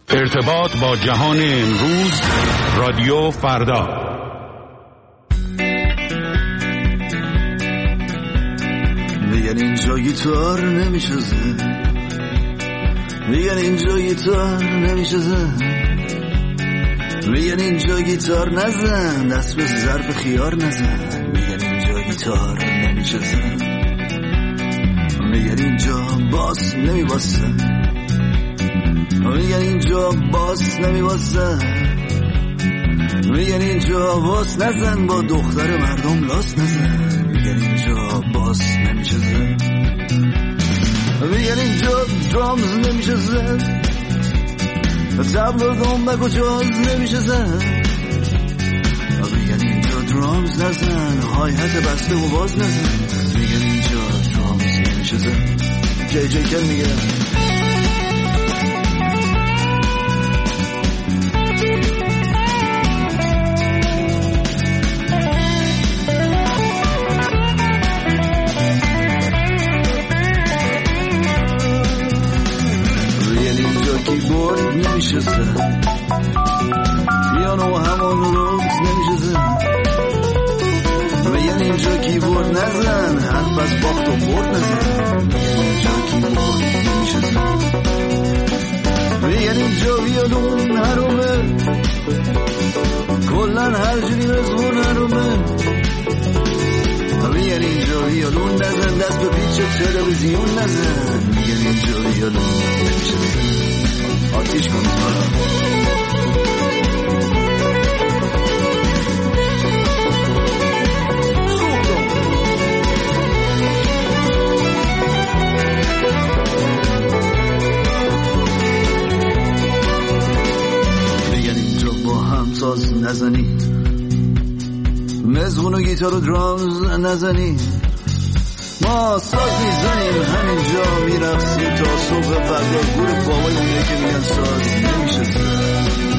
ارتباط با جهان امروز، رادیو فردا. میگن اینجا گیتار نمیشه زن، میگن اینجا گیتار نمیشه زن، میگن اینجا گیتار نزن، دست به ظرف خیار نزن، میگن اینجا گیتار نمیشه زن، میگن اینجا باس نمیباسه، میگن اینجا باس نمیباسه، میگن اینجا باس نزن، با دختر مردم لاس نزن، میگن اینجا باس نمیشه زن، میگن اینجا درامز نمیشه زن، تبل و دنبک و جاز نمیشه زن، میگن اینجا درامز نزن، های هت بسته و باز نزن، میگن اینجا درامز نمیشه زن. جی کل میگه کیبورد نمیشه زن، پیانو همون روز نمیشه زن، میگن اینجا کیبورد نزن، حرف از باخت و برد نزن، میگن اینجا کیبورد نمیشه زن، میگن اینجا ویولون حرومه، کلن هر جوری مزمون حرومه، میگن اینجا ویولون نزن، دست به پیچ تلویزیون نزن، میگن اینجا ویولون نمیشه زن. آتیش کن میگن اینجا با هم ساز نزنی، مزمون و گیتار و درامز نزنی، ما ساز میزنیم همینجا میرقصیم تا صبح فردا، گور بابای میره که میگن ساز نمیشه زن.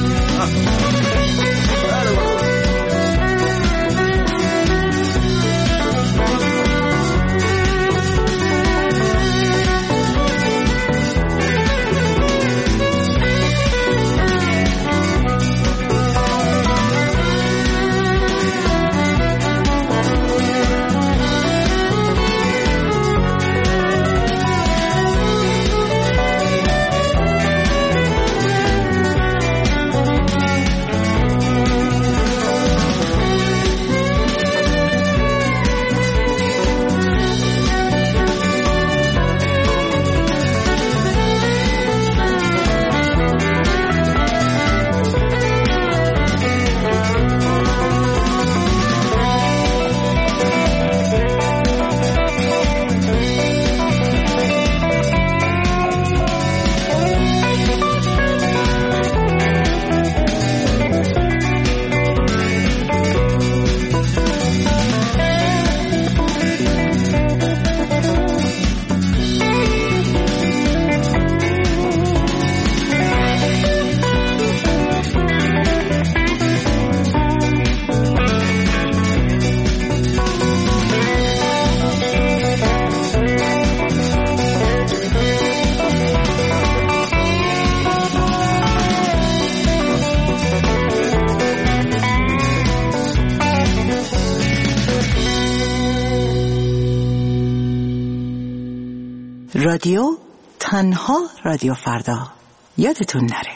رادیو تنها رادیو فردا، یادتون نره.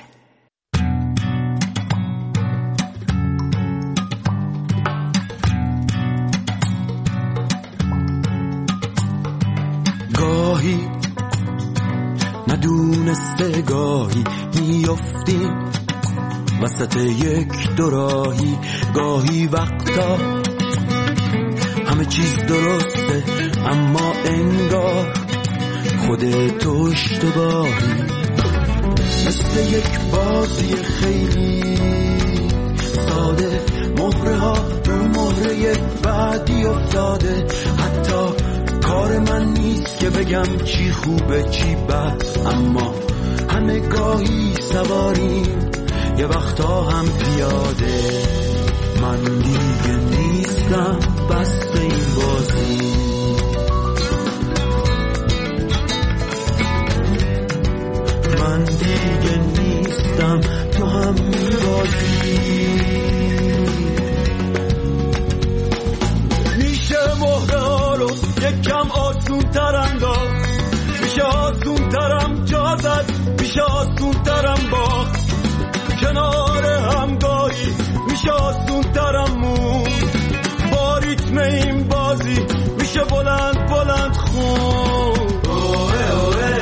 گاهی ندونسته گاهی میافتیم وسط یک دوراهی، گاهی وقتا همه چیز درسته اما انگار خودتو اشتباهی، مثل یک بازی خیلی ساده، مهره ها رو مهره بعدی افتاده، حتی کار من نیست که بگم چی خوبه چی بد، اما همه گاهی سواریم یه وقتا هم پیاده، من دیگه نیستم بس به این بازی، من دیگه نیستم نیستم تو هم میبازی. میشه مهره ها رو یکم آسون تر انداخت، میشه آسون ترم جا زد، میشه آسون ترم باخت کنار همگاهی، میشه آسون ترم مون با ریتم این بازی، میشه بلند بلند خون. اوه اوه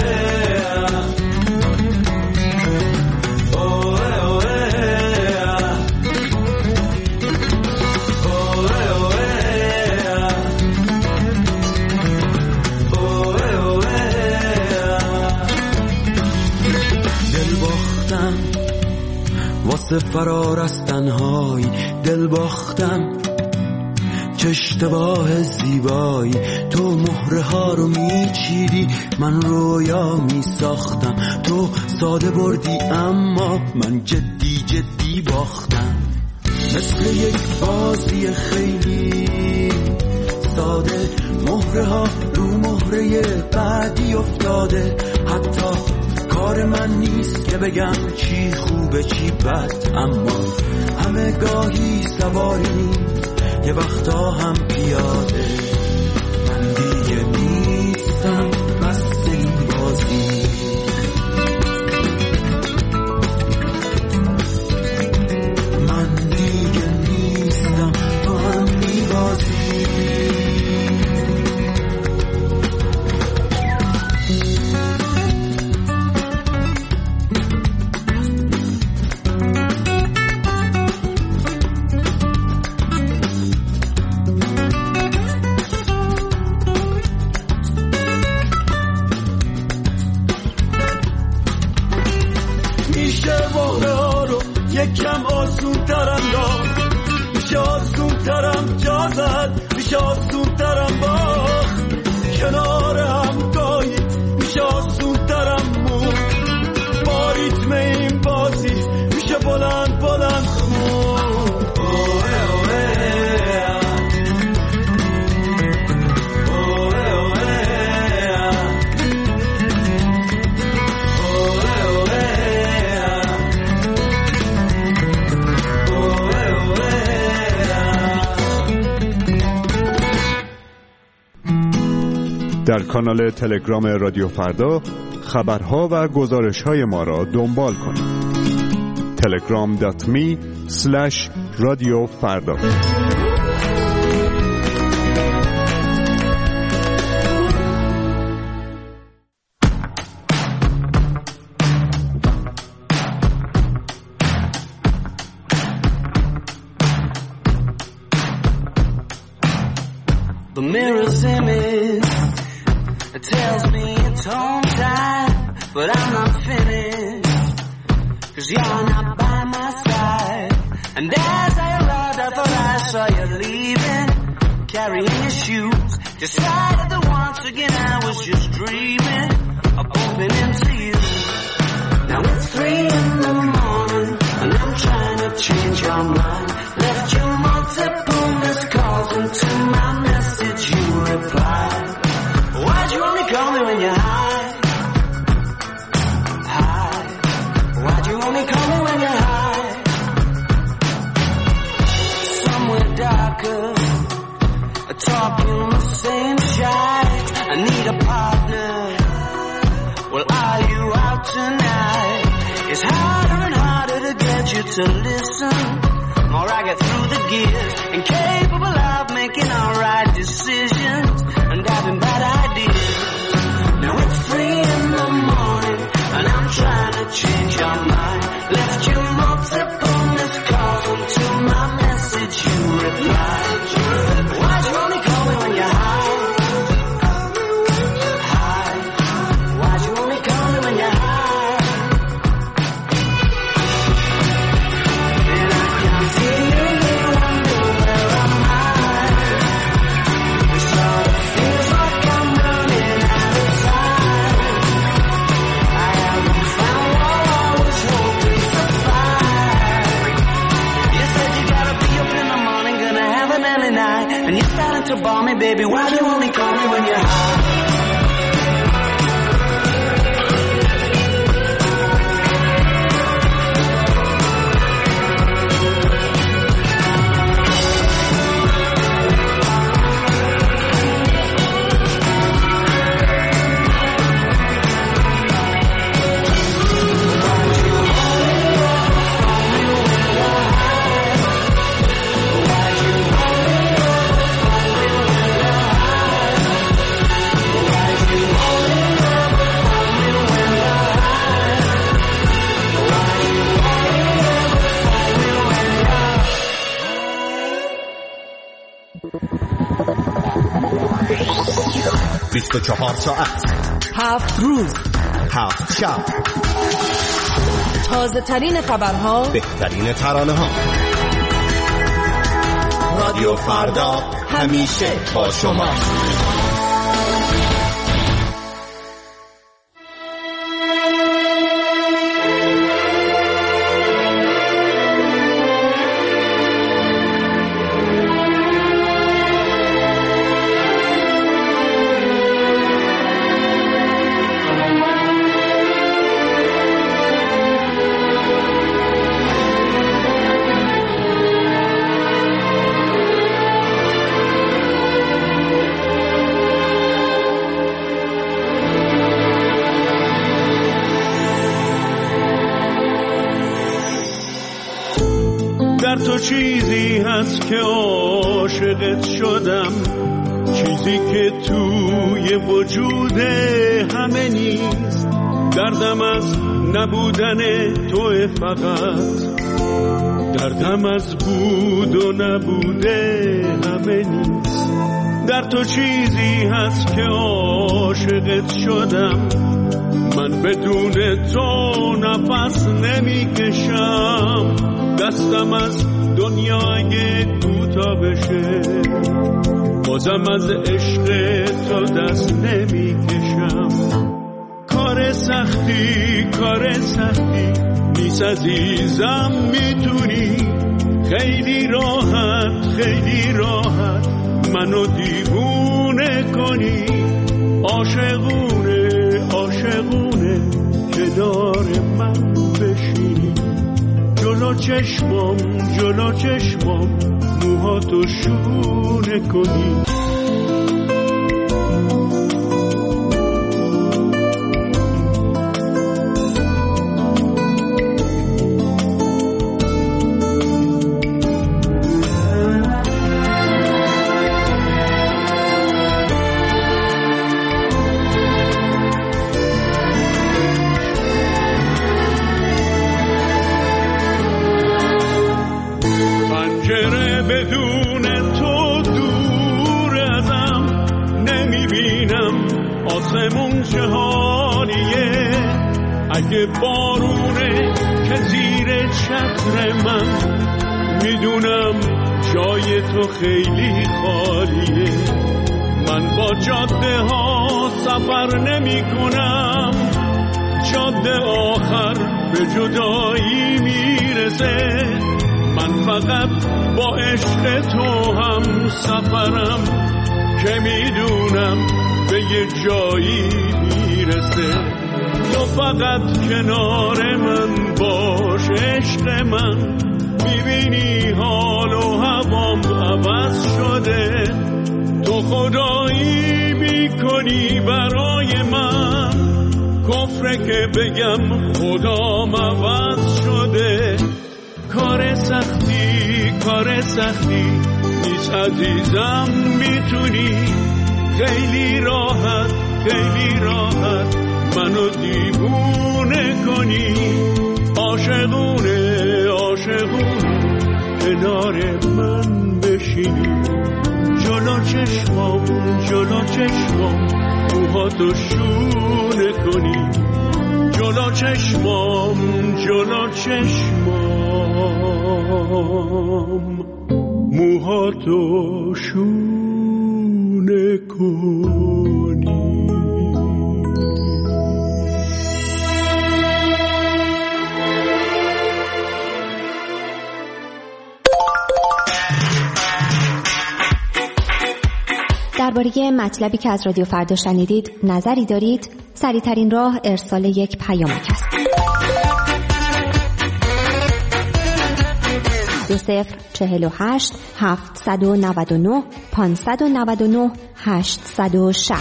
واسه فرار از تنهایی، دل باختم چه اشتباه زیبایی. تو مهره ها رو میچیدی، من رویا میساختم. تو ساده بردی اما من جدی جدی باختم. مثل یک بازی خیلی ساده، مهره ها رو مهره بعدی افتاده. حتی کار من نیست که بگم چی خوبه چی بد، اما همه گاهی سواری یه وقتا هم پیاده. من دیگه نیستم بس این بازی. من دیگه نیستم تو هم میبازی. یکم آسون ترم داد، میشه آسون ترم جا زد، میشه آسون ترم باخت کنار همگاهی، میشه آسون ترم مون با ریتم این بازی، میشه بلند بلند خون. در کانال تلگرام رادیو فردا خبرها و گزارش‌های ما را دنبال کنید. telegram.me/radiofarda. The mirror's image, it tells me it's home time, but I'm not finished, 'cause you're not by my side. And as I arrived, I thought I saw you leaving, carrying your shoes. Decided that once again I was just dreaming of bumping into you. Now it's 3 in the morning, and I'm trying to change your mind. Left you multiple missed calls into my message, you replied. Why'd you only call me when you're high? High. Why'd you only call me when you're high? Somewhere darker, talking the same shite. I need a partner. Well, are you out tonight? It's harder and harder to get you to listen. More I get through the gears, incapable of making all right decisions, and having bad ideas. Now it's 3 in the morning, and I'm trying to change your mind. Left you multiple missed calls into my message, you replied. Why'd you only call me when you're high? High. Why'd you only call me when you're high? And I can feel you wonder where am I? It sort of feels like I'm running out of time. I haven't found what I was hoping to find. You said you gotta be up in the morning, gonna have an early night, and you're starting to bore me, baby. Why'd you only call me when you're high? 24 ساعت 7 روز 7 شب، تازه ترین خبرها، بهترین ترانه ها. رادیو فردا همیشه با شما. تو چیزی هست که عاشقت شدم، چیزی که توی وجود همه نیست. دردم از نبودن تو فقط، دردم از بود و نبوده همه نیست. در تو چیزی هست که عاشقت شدم، من بدون تو نفس نمیکشم. دستم از دنیا اگه کوتاه بشه، بازم از عشق تو دست نمیکشم. کار سختی نیست عزیزم، میتونی خیلی راحت منو دیوونه کنی. عاشقونه کنار من بشینی. جلو چشمام موهاتو شونه کنی. بدون تو دور ازم، نمیبینم آسمون چه حالیه. اگه بارونه که زیر چتر من، میدونم جای تو خیلی خالیه. من با جاده ها سفر نمی کنم، جاده آخر به جدایی میرسه. من فقط با عشق تو هم سفرم، که میدونم به یه جایی میرسه. تو فقط کنار من باش عشق من، میبینی حال و هوام عوض شده. تو خدایی میکنی برای من، کفره که بگم خدام عوض شده. کار سختی نیست عزیزم، میتونی خیلی راحت منو دیوونه کنی. عاشقونه کنار من بشینی. جلو چشمام موهاتو شونه کنی. جلو چشمام موهاتو شونه کنی. درباره مطلبی که از رادیو فردا شنیدید نظری دارید؟ سریع‌ترین راه ارسال یک پیامک است. 2048 799 599 860.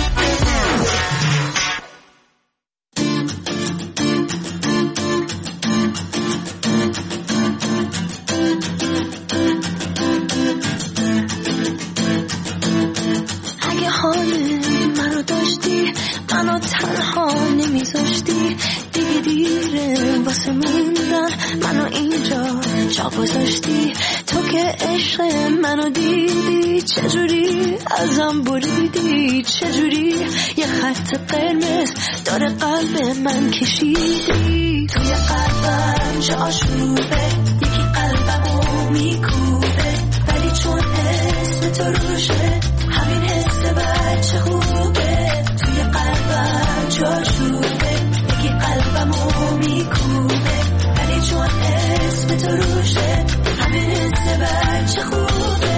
اگه حال منو داشتی، منو تنها نمیذاشتی، دیگه میره واسه موندن منو اینجا جا گذاشتی تو که عشق منو دیدی چجوری ازم بریدی چجوری یه خط قرمز داره قلب من کشیدی توی قلبم جا آشوبه یکی قلبمو میکوبه ولی چون اسم تو روشه همین حس بچه خوبه توی قلبم جا آشوبه یکی قلبمو میکوبه ولی چون اسم تو روشه همین حس بچه خوبه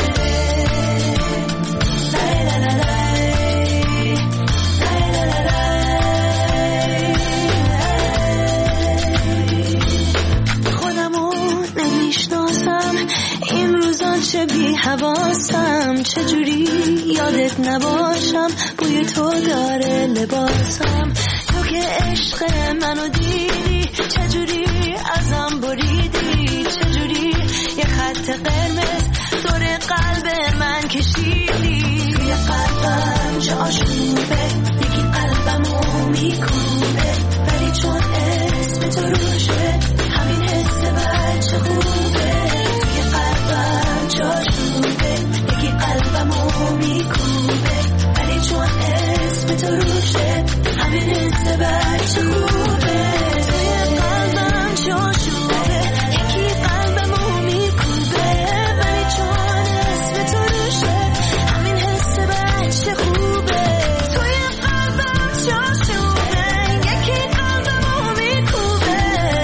چه بی حواسم چجوری یادت نباشم بوی تو داره لباسم تو که عشق منو دیدی چجوری ازم بریدی چجوری یه خط قرمز دور قلب من کشیدی توی قلبم جا آشوبه یکی قلبمو میکوبه ولی چون اسم تو روشه همین حس بچه خوبه توی قلبم جا آشوبه یکی قلبمو میکوبه ولی چون اسم تو روشه همین حس بچه خوبه توی قلبم جا آشوبه یکی قلبمو میکوبه ولی چون اسم تو روشه همین حس بچه خوبه توی قلبم جا آشوبه یکی قلبمو میکوبه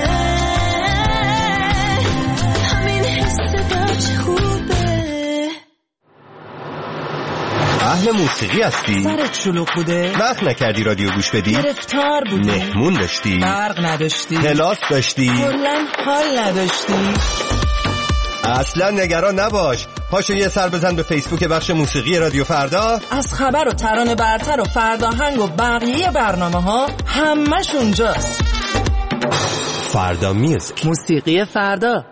همین حس بچه خوبه. اهل موسیقی هستی؟ سرت شلوغ بوده؟ وقت نکردی رادیو گوش بدی؟ گرفتار بودی؟ مهمون داشتی؟ برق نداشتی؟ کلاس داشتی؟ کلاً حال نداشتی؟ اصلا نگران نباش، پاشو یه سر بزن به فیسبوک بخش موسیقی رادیو فردا. از خبر و ترانه برتر و فرداهنگ و بقیه برنامه ها همش اونجاست. فردا میوزیک، موسیقی فردا.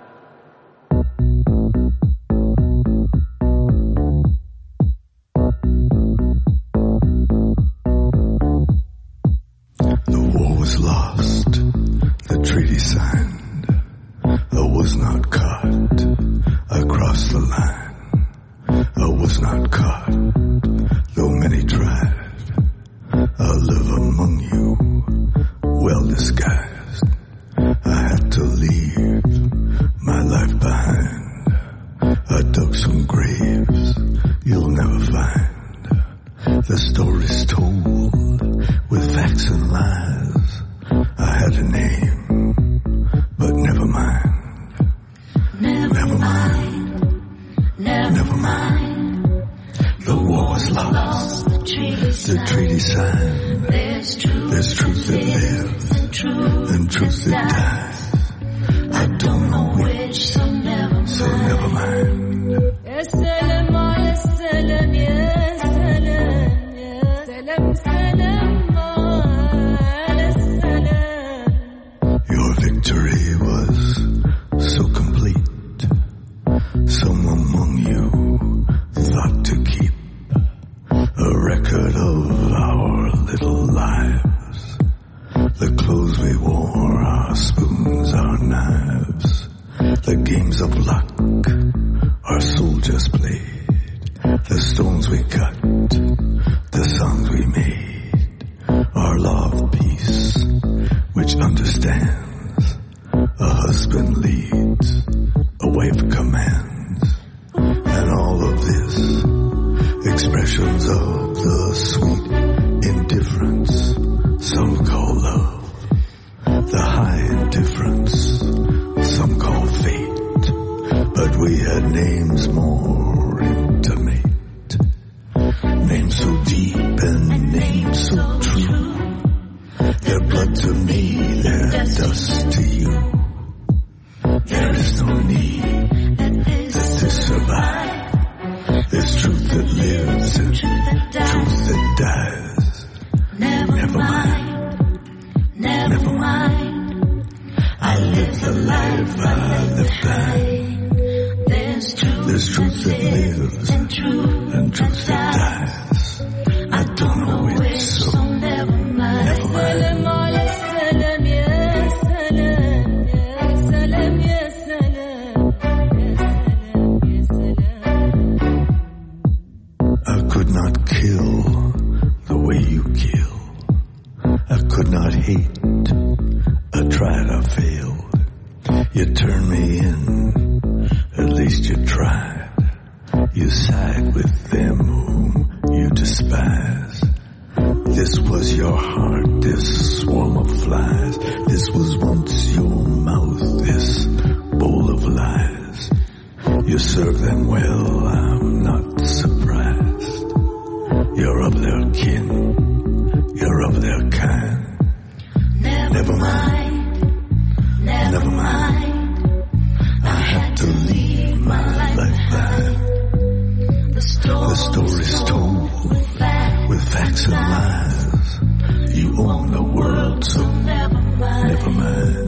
tried, I failed. You turned me in, at least you tried. You side with them whom you despise. This was your heart, this swarm of flies. This was once your mouth, this bowl of lies. You serve them well, I'm not surprised. You're of their kin, you're of their kind. Never mind, never mind. I had to leave my life behind. The story's told with facts and lies. You own the world, so never mind. Never mind,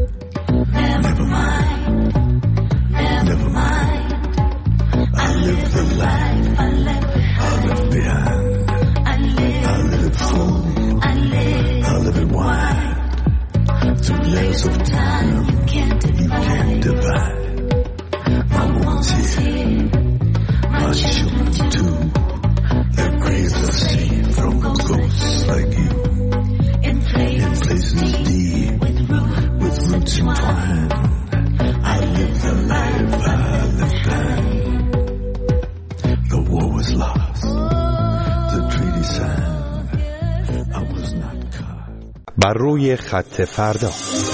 never mind. I live the life I left behind. I live it full, I live it wide. Through layers of time you can't divide. My woman's here, my children too. Their graves are safe from ghosts like you. In places deep, with roots entwined. I live the life I left behind. The war was lost, the treaty signed. I was not caught. بر روی خط فردا.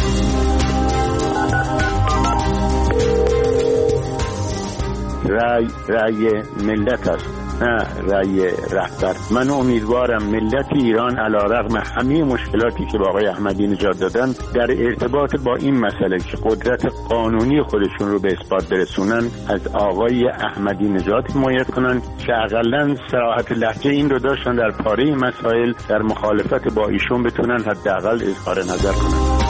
رأی ملت است، نه رأی رهبر. من امیدوارم ملت ایران علیرغم همه مشکلاتی که با آقای احمدی نژاد دادن در ارتباط با این مسئله که قدرت قانونی خودشون رو به اثبات برسونن از آقای احمدی نژاد حمایت کنن که حداقل صراحت لهجه این رو داشتن در پاره مسائل در مخالفت با ایشون بتونن حداقل اظهار نظر کنن.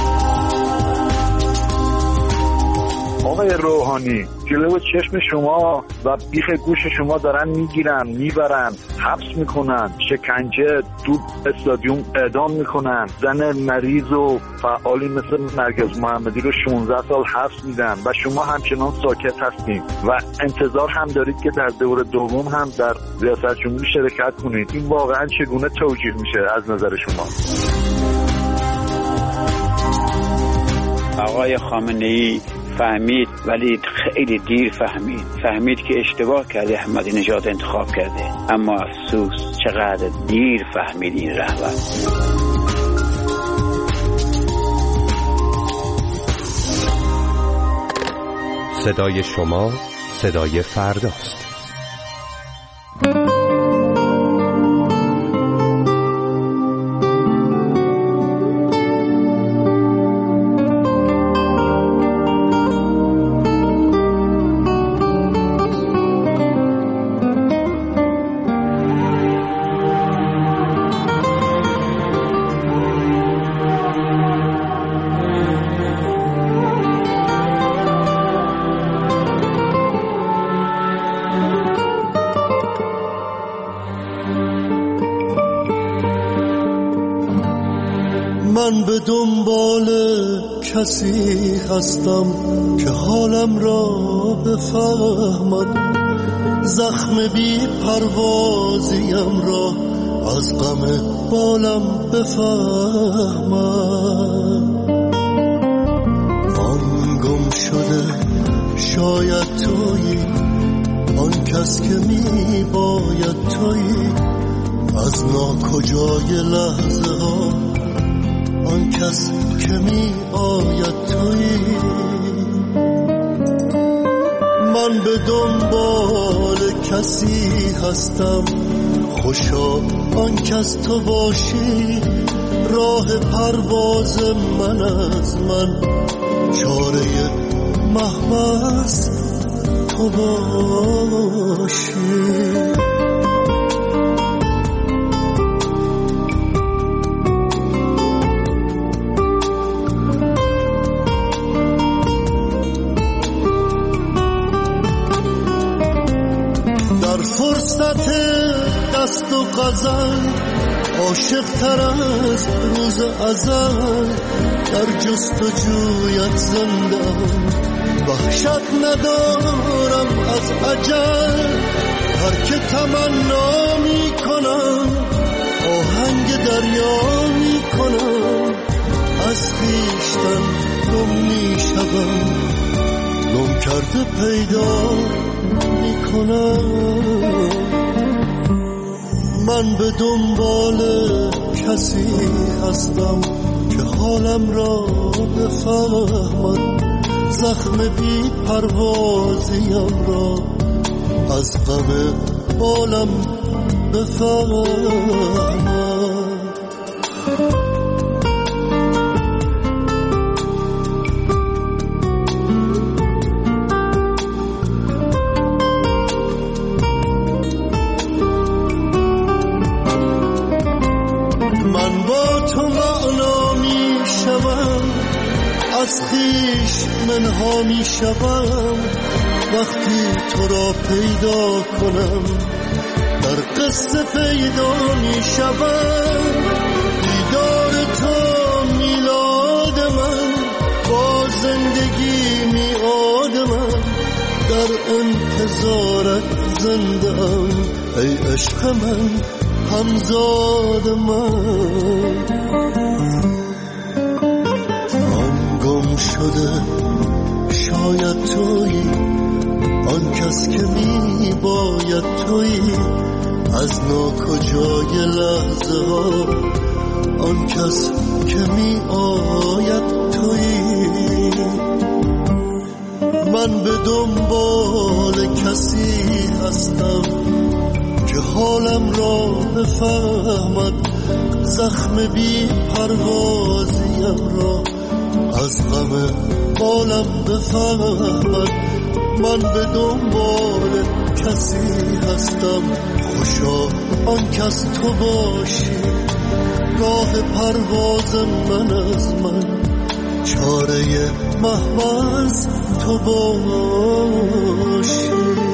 آقای روحانی جلو چشم شما و بیخ گوش شما دارن میگیرن میبرن حبس میکنن، شکنجه تو استادیوم اعدام میکنن، زن مریض و فعالی مثل نرگس محمدی رو 16 سال حبس میدن و شما همچنان ساکت هستین و انتظار هم دارید که در دور دوم هم در ریاست جمهوری شرکت کنید. این واقعا چگونه توجیه میشه از نظر شما؟ آقای خامنه‌ای فهمید ولی خیلی دیر فهمید که اشتباه کرده احمدی نژاد انتخاب کرده، اما افسوس چقدر دیر فهمید این رهبر. صدای شما صدای فرداست. من به دنبال کسی هستم که حالم را بفهمد، زخم بی پروازیم را از غم بالم بفهمد. آن گم شده شاید تویی، آن کس که می باید تویی، از ناکجای لحظه ها آن کس که می آید تویی. من به دنبال کسی هستم، خوشا آن کس تو باشی، راه پرواز من از من، چاره محبس تو باشی. فرصت دست و غزل عاشق تر از روز ازل، در جستجویت زندم وحشت ندارم از اجل. هر که تمنا می کنم آهنگ دریا می کنم، از خویشتن گم میشوم، گم کرده پیدا میکنم. من به دنبال کسی هستم که حالم را بفهمد، زخم بی پروازیم را از غم بالم بفهمد. من با تو معنا می شوم، از خویش منها می شوم، وقتی تو را پیدا کنم در قصه پیدا می شوم. دیدار تو میلاد من، با زندگی میعاد من، در انتظارت زنده ام ای عشق من، همزاد من. من گم شده شاید تویی، آن کس که می باید تویی، از ناکجای لحظه ها آن کس که می آید تویی. من به دنبال کسی هستم که حالم را بفهمد، زخم بی پروازیم را از غم بالم بفهمد. من به دنبال کسی هستم، خوشا آن کس تو باشی، راه پرواز من از من، چاره محو از تو باشی.